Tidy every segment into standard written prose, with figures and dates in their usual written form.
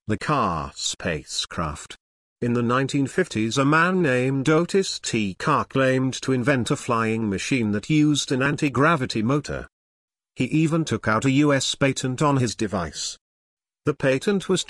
The Kar spacecraft. In the 1950s, a man named Otis T. Carr claimed to invent a flying machine that used an anti-gravity motor. He even took out a U.S. patent on his device. The patent was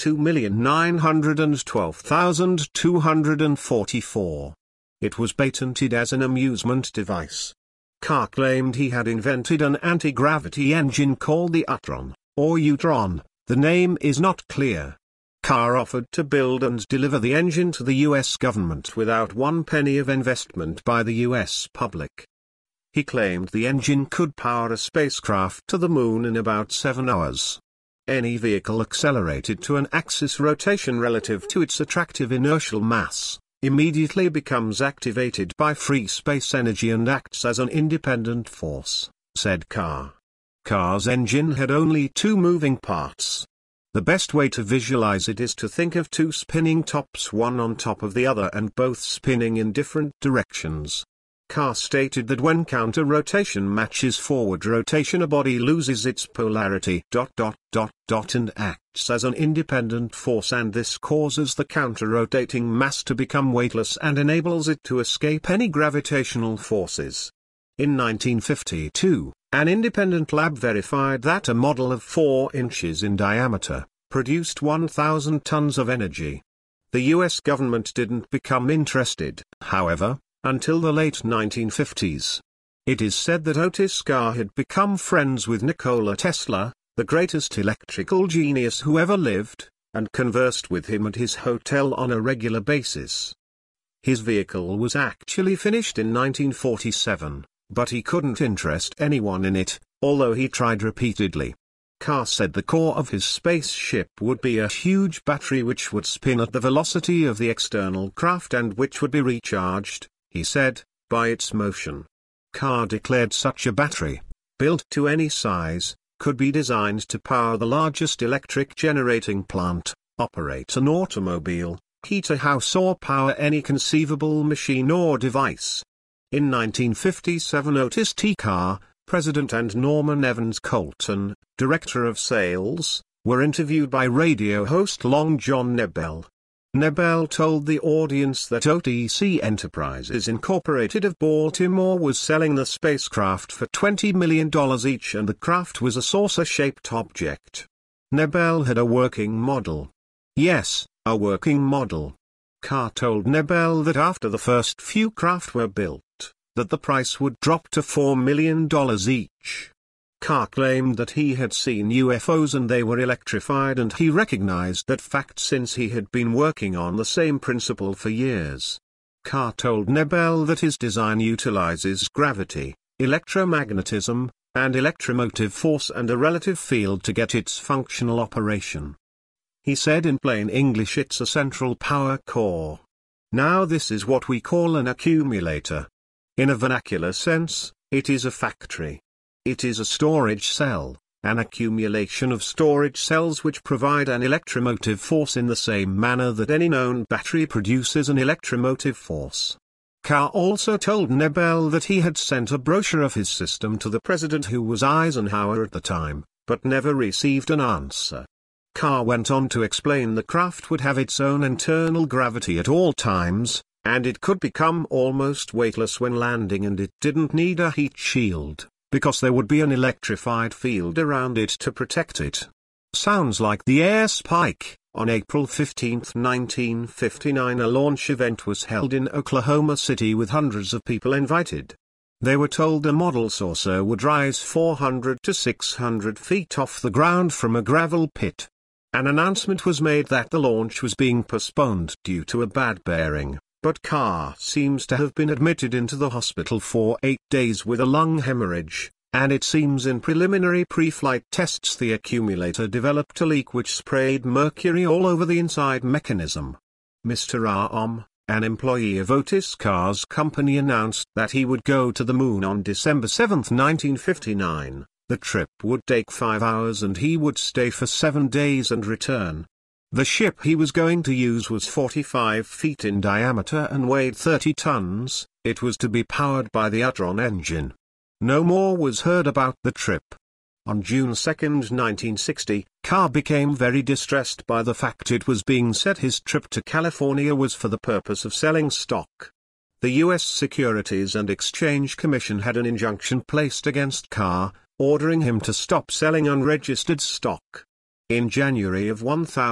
$2,912,244. It was patented as an amusement device. Carr claimed he had invented an anti-gravity engine called the Utron, or Utron. The name is not clear. Carr offered to build and deliver the engine to the U.S. government without one penny of investment by the U.S. public. He claimed the engine could power a spacecraft to the moon in about 7 hours. Any vehicle accelerated to an axis rotation relative to its attractive inertial mass immediately becomes activated by free space energy and acts as an independent force, said Carr. Carr's engine had only 2 moving parts. The best way to visualize it is to think of 2 spinning tops, one on top of the other and both spinning in different directions. Carr stated that when counter-rotation matches forward rotation, a body loses its polarity ... and acts as an independent force, and this causes the counter-rotating mass to become weightless and enables it to escape any gravitational forces. In 1952, an independent lab verified that a model of 4 inches in diameter produced 1,000 tons of energy. The US government didn't become interested, however, until the late 1950s. It is said that Otis Carr had become friends with Nikola Tesla, the greatest electrical genius who ever lived, and conversed with him at his hotel on a regular basis. His vehicle was actually finished in 1947, but he couldn't interest anyone in it, although he tried repeatedly. Carr said the core of his spaceship would be a huge battery which would spin at the velocity of the external craft and which would be recharged, he said, by its motion. Carr declared such a battery, built to any size, could be designed to power the largest electric generating plant, operate an automobile, heat a house, or power any conceivable machine or device. In 1957, Otis T. Carr, President, and Norman Evans Colton, Director of Sales, were interviewed by radio host Long John Nebel. Nebel told the audience that OTC Enterprises Incorporated of Baltimore was selling the spacecraft for $20 million each, and the craft was a saucer-shaped object. Nebel had a working model. Yes, a working model. Carr told Nebel that after the first few craft were built, that the price would drop to $4 million each. Carr claimed that he had seen UFOs and they were electrified, and he recognized that fact since he had been working on the same principle for years. Carr told Nebel that his design utilizes gravity, electromagnetism, and electromotive force and a relative field to get its functional operation. He said in plain English it's a central power core. Now this is what we call an accumulator. In a vernacular sense, it is a factory. It is a storage cell, an accumulation of storage cells which provide an electromotive force in the same manner that any known battery produces an electromotive force. Carr also told Nebel that he had sent a brochure of his system to the president, who was Eisenhower at the time, but never received an answer. Carr went on to explain the craft would have its own internal gravity at all times, and it could become almost weightless when landing, and it didn't need a heat shield, because there would be an electrified field around it to protect it. Sounds like the Air Spike. On April 15, 1959, a launch event was held in Oklahoma City with hundreds of people invited. They were told the model saucer would rise 400 to 600 feet off the ground from a gravel pit. An announcement was made that the launch was being postponed due to a bad bearing, but Carr seems to have been admitted into the hospital for 8 days with a lung hemorrhage, and it seems in preliminary pre-flight tests the accumulator developed a leak which sprayed mercury all over the inside mechanism. Mr. Aum, an employee of Otis Carr's company, announced that he would go to the moon on December 7, 1959. The trip would take 5 hours and he would stay for 7 days and return. The ship he was going to use was 45 feet in diameter and weighed 30 tons. It was to be powered by the Utron engine. No more was heard about the trip. On June 2, 1960, Carr became very distressed by the fact it was being said his trip to California was for the purpose of selling stock. The U.S. Securities and Exchange Commission had an injunction placed against Carr, ordering him to stop selling unregistered stock. In January of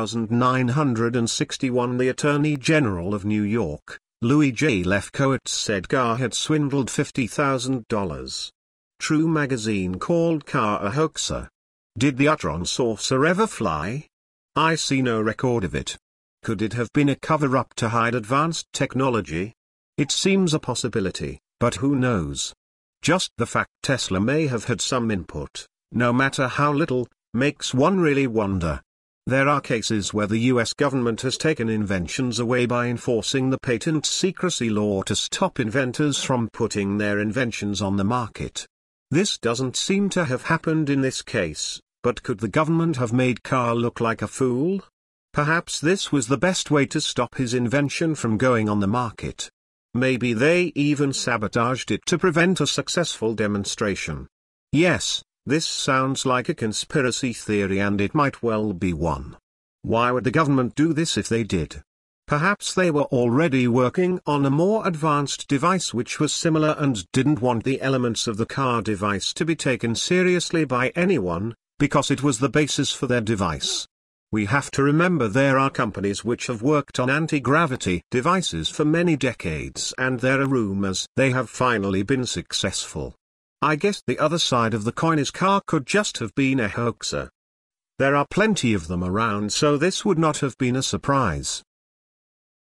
1961, the Attorney General of New York, Louis J. Lefkowitz, said Carr had swindled $50,000. True magazine called Carr a hoaxer. Did the Utron saucer ever fly? I see no record of it. Could it have been a cover-up to hide advanced technology? It seems a possibility, but who knows? Just the fact Tesla may have had some input, no matter how little, makes one really wonder. There are cases where the US government has taken inventions away by enforcing the patent secrecy law to stop inventors from putting their inventions on the market. This doesn't seem to have happened in this case, but could the government have made Carr look like a fool? Perhaps this was the best way to stop his invention from going on the market. Maybe they even sabotaged it to prevent a successful demonstration. Yes, this sounds like a conspiracy theory, and it might well be one. Why would the government do this if they did? Perhaps they were already working on a more advanced device which was similar and didn't want the elements of the Carr device to be taken seriously by anyone, because it was the basis for their device. We have to remember there are companies which have worked on anti-gravity devices for many decades, and there are rumors they have finally been successful. I guess the other side of the coin is Carr could just have been a hoaxer. There are plenty of them around, so this would not have been a surprise.